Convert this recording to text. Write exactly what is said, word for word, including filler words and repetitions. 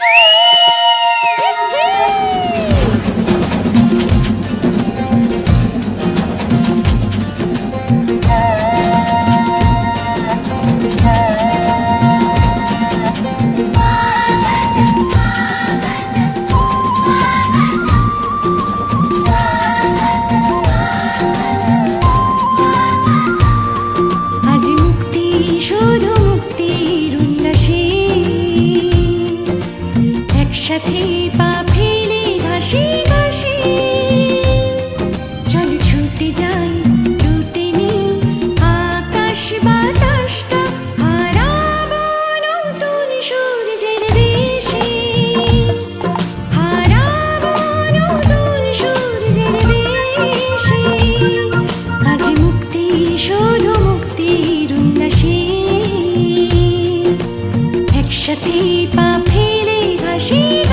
একসাথে পা ফেলে ঘাসে ঘাসে চল ছুটে যাই টুটে নি আকাশ বাতাসটা হারাবো নতুন সূর্যের দেশে হারাবো নতুন সূর্যের দেশে আজ মুক্তি শুধু মুক্তির উল্লাসে একসাথে পা ফেলে ঘাসে